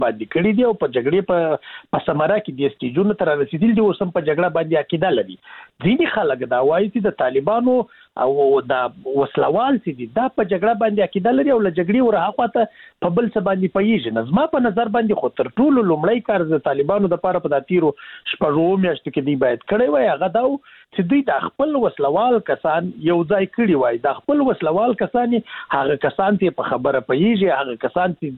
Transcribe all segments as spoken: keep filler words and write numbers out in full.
باندې کړی دی او په جګړې په په سمره کې د استیجونو تر رسیدل دي او سم په جګړه باندې عقیده لري. ځینې خلک دا وایي چې د طالبانو او د وسلوال سي دي دا په جګړه باندې عقیده لري او له جګړې ورهاخواته په بل څه باندې پیږي. نظم په نظر باندې خو تر ټولو لومړی کار د طالبانو د پاره په داتیرو شپږو میاشتو کې دی باید کړی وای هغه دا چې دوی د خپل وسلوال کسان یو ځای کړي وای. د خپل وسلوال کسان هغه کسان ته په خبره پیږي هغه کسان چې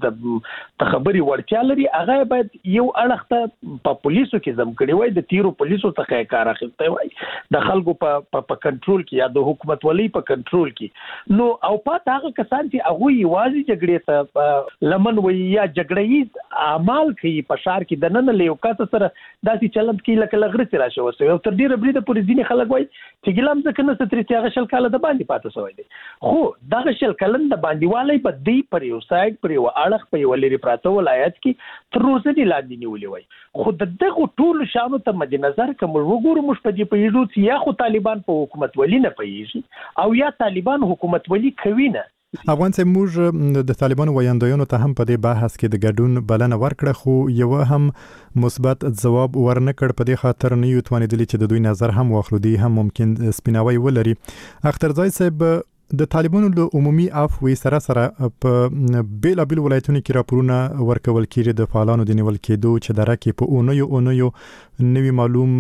د خبري ورتیا لري هغه باید یو اړخته په پولیسو کې زم کړي وای د تیرو پولیسو څخه کار اخیسته وای د خلکو په په کنټرول کې یا د حکومت ولی په کنټرول کې. نو او پات هغه کسان چې هغه یوازې جګړې ته لمن وي یا جګړې اعمال کوي په شار کې د نن له یو کس سره داسې چلند کوي لکه لغړ تر راشه وسه او تر ډیره بریده پوری ځینې خلک وای چې ګلام ځکه نه ستري چې هغه شل کاله د باندې پاتې شوی دی. خو دغه شل کلن د باندې والی په دې پر یو سایډ پر یو اړخ په یو لري پراته ولایت کې تر اوسه دی لاندې نیولې وای. خو دغه ټول شانو ته مد نظر کوم وګورو مش په دې پیژو چې یا خو طالبان په حکومت ولی نه پیږي او یا طالبان حکومت ولی کوي نه. افغان سه موږ د طالبانو ویاندویانو ته هم په دې بحث کې د ګډون بلنه ورکړه خو یو هم مثبت ځواب ورنکړ. په دې خاطر نه یو توانیدلی چې د دوی نظر هم واخلو دی هم ممکن سپیناوي ولري. اخترزای صاحب د طالبانو له عمومي عفو سره سره په بیل بیل ولایتونو کې راپورونه ورکول کیږي د فعالانو د نیول کېدو چې درکه په اونیو اونیو نوی معلوم.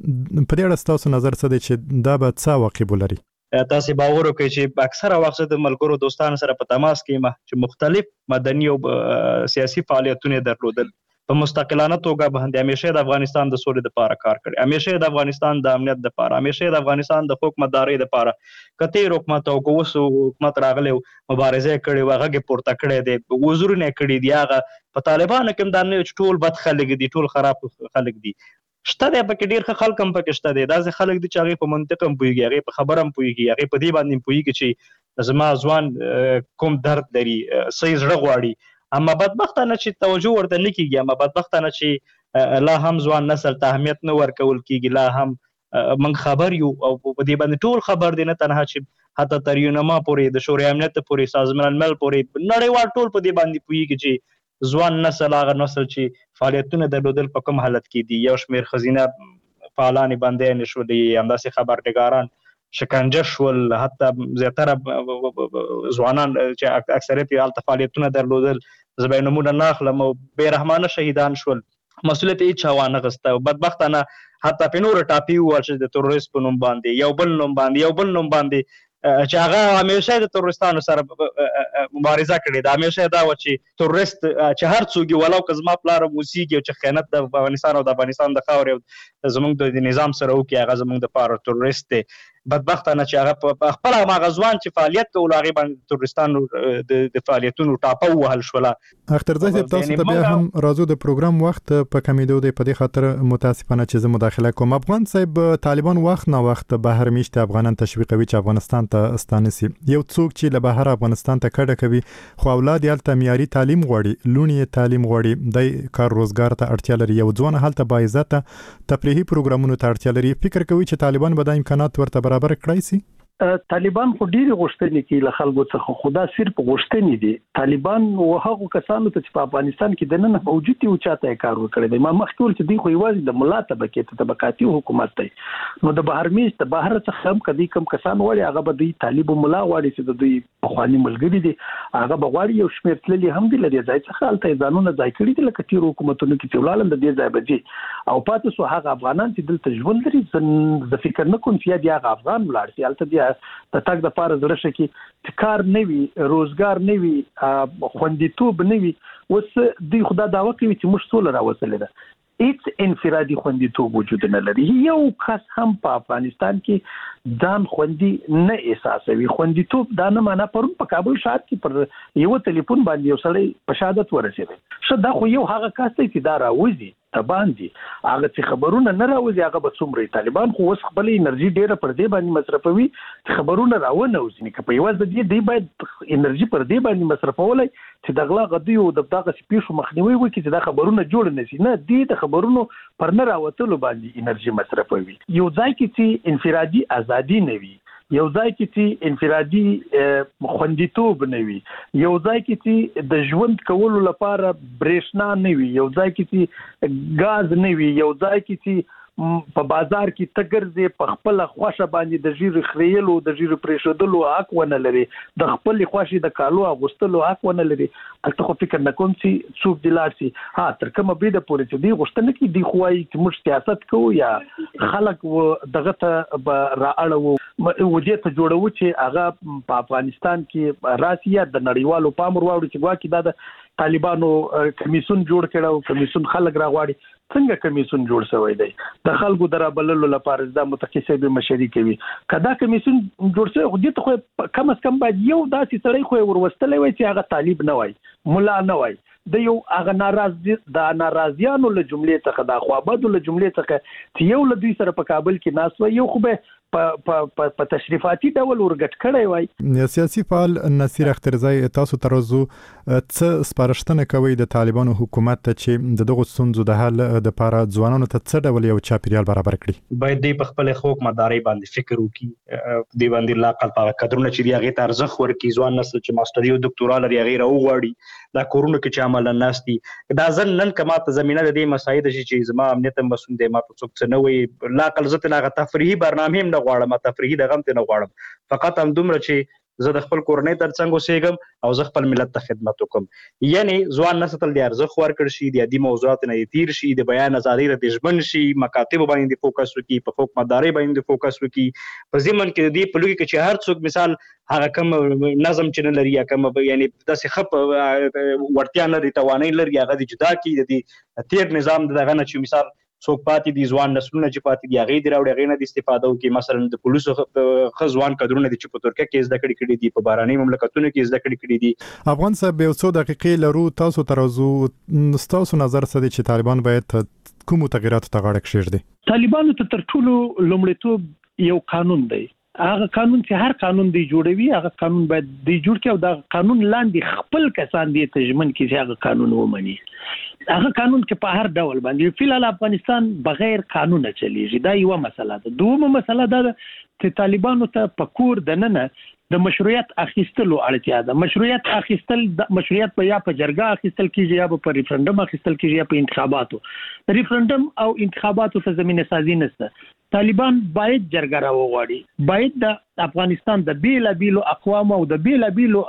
په دې اړه تاسو نظر څه دی چې دا به څه واقع ولري؟ تاسو باور وکړئ چې اکثره وخت د ملګرو دوستانو سره په تماس کې ما چې مختلف مدني او سیاسي فعالیتونه درلودل په مستقلانه توګه باندې همیشه د افغانستان د سولې لپاره کار کړی همیشه د افغانستان د امنیت لپاره همیشه د افغانستان د حکومتدارۍ لپاره کته حکومت او کوسو حکومت راغلی مبارزه کړې وغه پورته کړې دي وزورونه کړې دي هغه په طالبانو کې د نه ټول بد خلک دي ټول خراب خلک دي شته د پکې ډیر خلک هم پکې شته دي داسې خلک دي چې هغه په منطق هم پوهیږي هغه په خبره هم پوهیږي هغه په دې باندې پوهیږي چې زما ځوان کوم درد لري صحیح زړه غواړي اما بدبختانه چې توجه ورته نه کیږي اما بدبختانه چې لا هم ځوان نسل ته اهمیت نه ورکول کیږي لا هم من خبر یو او په دې باندې ټول خبر دي نه تنها چې حتی تر یونما پورې د شورای امنیت پورې سازمان مل پورې نړیوال ټول په دې باندې پوهیږي چې ځوان نسل هغه نسل چې فعالیتونه درلودل په کوم حالت کې دي. یو شمېر ښځینه فعالان باندې نشولي همداسې خبرنګاران شکنجه شول حتی زیاتره ځوانان چې اکثریت یې هلته فعالیتونه درلودل زه به یې نومونه نه اخلم او بې رحمانه شهیدان شول مسؤلیت هیچ چا وانه اخیسته بدبختانه حتی په نورو ټاپي وویل چې د تروریست په نوم باندې یو بل نوم باندې یو بل نوم باندې چې هغه همیشه د تروریستانو سره مبارزه کړې ده همیشه دا و چې تروریست چې هر څوک ولو که زما پلار موسیږي او چې خیانت د افغانستان او د افغانستان د خاورې زموږ د نظام سره وکړي هغه زموږ د پاره تروریست دی. بدبختانه چې هغه په خپل هغه ځوان چې فعالیت کوي هغه باندې تروریستانو د فعالیتونو ټاپه وهل شوله. اخترزای صاحب تاسو ته بیا هم راځو د پروګرام وخت په کمیدو دی په دې خاطر متاسفانه چې زه مداخله کوم. افغان صاحب طالبان وخت نه وخت بهر میشت افغانان تشویقوي چې افغانستان ته استانسي یو څوک چې له بهر افغانستان ته کډه کوي خو اولاد یې هلته معیاري تعلیم غواړي لونی تعلیم غواړي د کار روزګار ته اړتیا لري یو ځوان هلته با عزته تفریحي پروګرامونو ته اړتیا لري فکر کوي چې طالبان به د امکانات ورته برابر کړی سي؟ طالبان خو ډېری غوښتنې کوي له خلکو څخه خو دا صرف غوښتنې دي. طالبان او هغو کسانو ته چې په افغانستان کې د نن موجود دي او چاته کار وکړي دی ما مخکې ول چې دوی خو یوازې د ملا طبقې ته طبقاتي حکومت دی نو د بهر میش د بهر څخه هم کدي کم کسان وړي هغه به دوی طالب ملا وړي چې د دوی په خواني ملګری دي هغه به وړي یو شمېر تللي هم دي لري ځای څخه الته ځانونه ځای کړی دي لکه تیر حکومتونو کې چې ولالم د دې ځای بځي او پاتې سو هغه افغانان چې دلته ژوند لري د فکر نه کوم چې دی هغه افغان ولاړ شي الته دی د تاګ د پاره زړه شکی کار نه وي روزګار نه وي خوندیتوب نه وي وس دوی خدا داوا کوي چې موږ ټول راوصل ده هیڅ انفرادي خوندیتوب وجود نه لري یو کس هم په افغانستان کې ځان خوندي نه احساسوي خوندیتوب دا نه معنا پرون په کابل ښار کې پر یو ټلیفون باندې یو سړی په شهادت ورسېد شو دا خو یو هغه کس دی چې دا راوځي تبان دي هغه چې خبرونه نه راوځي هغه به څومره طالبان خو اوس خپل انرژي ډیره پر دې باندې مصرفوي چې خبرونه راونه وځي که په یوازې د دې دی باید انرژي پر دې باندې مصرفولای چې د غلا غدي او د دغه سپیشو مخنیوي وکړي چې دا خبرونه جوړ نه شي نه دې د خبرونو پر نه راوتلو باندې انرژي مصرفوي یو ځای کې چې انفرادي ازادي نه وي یو ځای کې چې انفرادي خوندیتوب نه وي، یو ځای کې چې د ژوند کولو لپاره برېښنا نه وي، یو ځای کې چې غاز نه وي، یو ځای کې چې په بازار کې تګرځي په خپل خوښه باندې د ژیرو خریلو د ژیرو پرېښودلو حق ونه لري، د خپل خوښي د کالو اغوستلو حق ونه لري. البته خو فکر نکوم چې څوک د لار سي ها تر کومه بيد پورې چې دی غوښتنه کې دی خوای چې موږ سیاست کوو یا خلک دغه ته رااړو و دې ته جوړو چې هغه په افغانستان کې راسي د نړیوالو پام وروړي چې واکې دا د طالبانو کمیسون جوړ کړو، کمیسون خلک راغواړي. څنګه کمیسون جوړ شوی دی؟ د خلکو درابللو لپاره د متخصصي مشورې کوي. کدا کمیسون جوړ شوی خو دې ته خو کم از کم باید یو داسې سړی خو وروستلې وي چې هغه طالب نه وای، مولا نه وای، د یو هغه ناراض د ناراضیانو له جملې څخه د خوابدو له جملې څخه چې یو له دوی سره په کابل کې ناس وای، یو خو به په په تشریفاتي ډول ورګټ کړی وای. سیاسي فعال نصیر اخترزی، تاسو ترازو څه سپارښتنه کوي د طالبانو حکومت ته چې دغه ستونزو د حل د لپاره ځوانانو ته څه ډول یو چاپیریال برابر کړي؟ باید دوی په خپل حقوق مداري باندې فکر وکړي، دی باندې لاقل په قدرونه چې دی هغه ته ارزښت ورکړي. ځوان نسل چې ماستري او ډاکټورا لري هغه راوغواړي، دا کورونه کې چې عمل نه ناستي دا ځن نن کما ته زمينه د دې مسایل چې زما امنیت مسؤل دی، ما ته څوک څه نه وي، لاقل زته لاغه تفریحي برنامه هم نه غواړم، تفریحي د غم ته نه غواړم، فقط هم دومره چې زه د خپل کورنۍ ترڅنګ اوسېږم او زه خپل ملت ته خدمت وکم. یعنی ځوان نسل د ارزښت ورکړ شي، د دې موضوعات نه تیر شي، د بیان ازادي ر د ژوند شي، مکاتب باندې فوکس وکړي، په حقوق مداري باندې فوکس وکړي، په ضمن کې د دې په لوګي کې چې هر څوک مثال هغه کم نظم چې نه لري یا کم یعنی داسې خپ ورتیا نه لري، توانای لري، هغه د جدا کې د تیر نظام دغه نه چې مثال څوک پاتې دي ځوان نسلونه چې پاتې دي هغه دی راوړي هغه نه د استفاده وکړي. مثلا د پولیسو خزوان کډرونه دي چې په ترکیه کې زده کړې کړي دي، په باراني مملکتونو کې زده کړې کړي دي. افغان صاحب یو څو دقیقې لرو، تاسو ترازو تاسو نظر څه دی چې طالبان باید کوم تغیرات ته غاړه کېږدي؟ طالبانو ته تر ټولو لومړیتوب یو قانون دی، هغه قانون چې هر قانون دی جوړوي هغه قانون باید دی جوړ کړي او دا قانون لاندې خپل کسان دی تجمن کړي چې هغه قانون ومني. هغه قانون کې په هر ډول باندې فلال افغانستان بغیر قانون چلیږي، دا یو مسله ده. دومره مسله ده چې طالبانو ته پکور د نن د مشروعیت اخیستلو اړتیا ده. مشروعیت اخیستل د مشروعیت په یا په جرګه اخیستل کیږي یا په ریفرندوم اخیستل کیږي یا په انتخاباتو. ریفرندوم او انتخاباتو ته زمينه سازي نشته. طالبان باید جرګه راوغواړي، باید د افغانستان د بیلابیلو اقوام او د بیلابیلو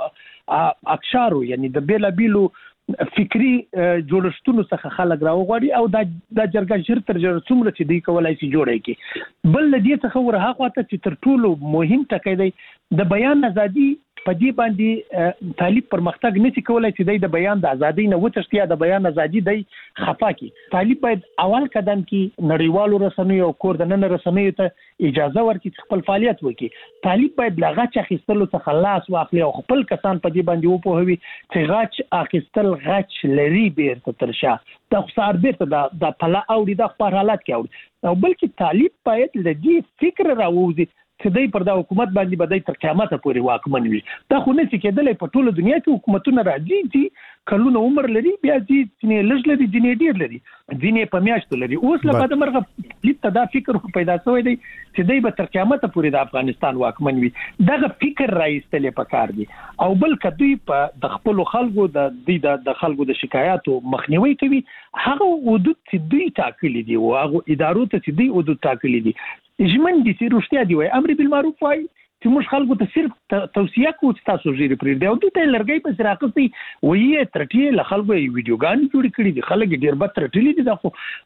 اقشارو یعنی د بیلابیلو فکری جوړښتونو څخه خلک راوغواړي او د د جرګه شر تر جره څومره چې دی کولای شي جوړي کی. بل دې څخه ورهغه خواته چې تر ټولو مهم ټکی دی د بیان ازادي. په دې باندې طالب پرمختګ نشي کولای چې د بیان د ازادۍ نه وتښتي، د بیان ازادي دی خفا کی. طالب باید اول قدم کې نړیوالو رسنیو او کوردنن رسنیو ته اجازه ورکړي خپل فعالیت وکړي. طالب باید لغچ اخیستلو څخه لاس واخلي او خپل کسان په دې باندې وپوهوي چې غچ اخیستل غچ لري بیرته ترشا د خسار بیرته د د پلا اوړي د خبر حالت کې اوړي او بلکې طالب باید لدی فکر راوځي چې دای پر دا حکومت باندې بدای تر قیامت پورې واکمن وي. دا خو نه چې کېدلې په ټوله دنیا کې حکومتونه راځي چې کلونه عمر لري، بیا چې نه لږ لري، ځینې ډیر لري، ځینې په میاشتو لري. اوس لپاره مرغه لیت دا فکر پیدا شوی دی چې دای به تر قیامت پورې د افغانستان واکمن وي. دغه فکر راایستلې پکار دي او بل کدوی په د خپل خلکو د د د خلکو د شکایاتو مخنیوي کوي. هغه حدود چې دوی ټاکلي دي او هغه ادارو ته چې دوی حدود ټاکلي دي ژمن دي چې رښتیا دی وای امر بالمعروف وای چې موږ خلکو ته صرف توصیه کوو چې تاسو ژیرې پرې دی او دوی ته لرګي په سراقتي وایي ترټي له خلکو ویډیوګان جوړ کړي دي، خلک ډیر بد ترټلي دي.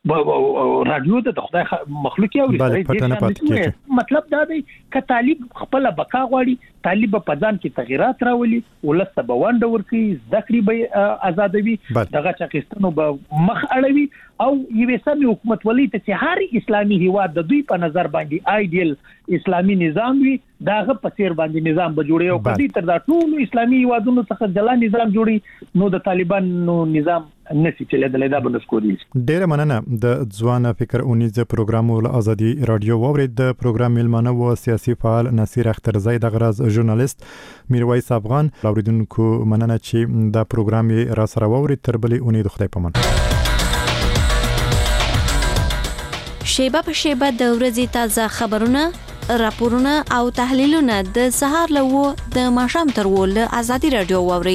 دا رادیو د خدای مخلوق یو مطلب دا دی ک طالب خپل بقا غواړي، طالب په ځان کې تغیرات راولي، ولسته به وانډ ورکي، ذکرې به آزادوي، دغه چاکستانو به مخ اړوي او یوه سمي حکومت ولې ته چې هر اسلامي هیواد د دوی په نظر باندې آیډیل اسلامي نظام وي، داغه په سیر باندې نظام به جوړي او کدي تر دا ټول اسلامي هیوادونو څخه جلا نظام جوړي نو د طالبانو نظام نسی چې د لیدا بنسکوري. ډیره مننه. د ځوان فکر اونیز پروګرام ول ازادي رادیو وورید د پروګرام ملمنه و سیاسي فعال نصیر اخترزی د غرض ژورنالیست میرویس افغان اوریدونکو مننه چې دا پروګرام را سره وورید. تر بلې اونۍ د خدای پامان. شیبه په شیبه د ورځې تازه خبرونه راپورونه او تحلیلونه د سهار له و د ماښام تر و له ازادي رادیو واوري.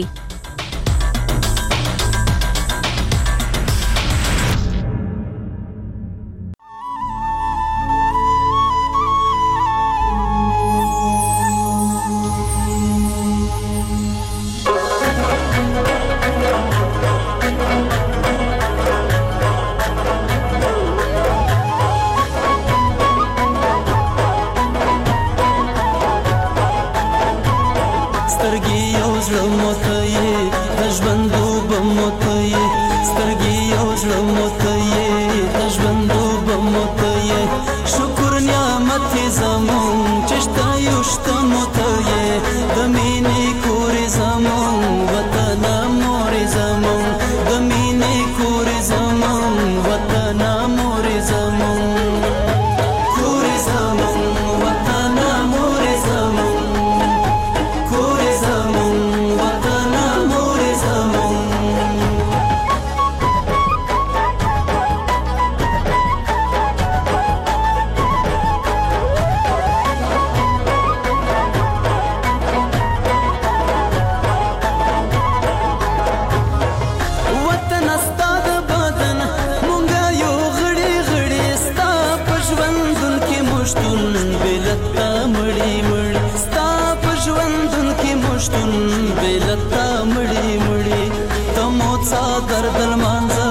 شتون بلتا مړی مړی تمو څا دردل مانځ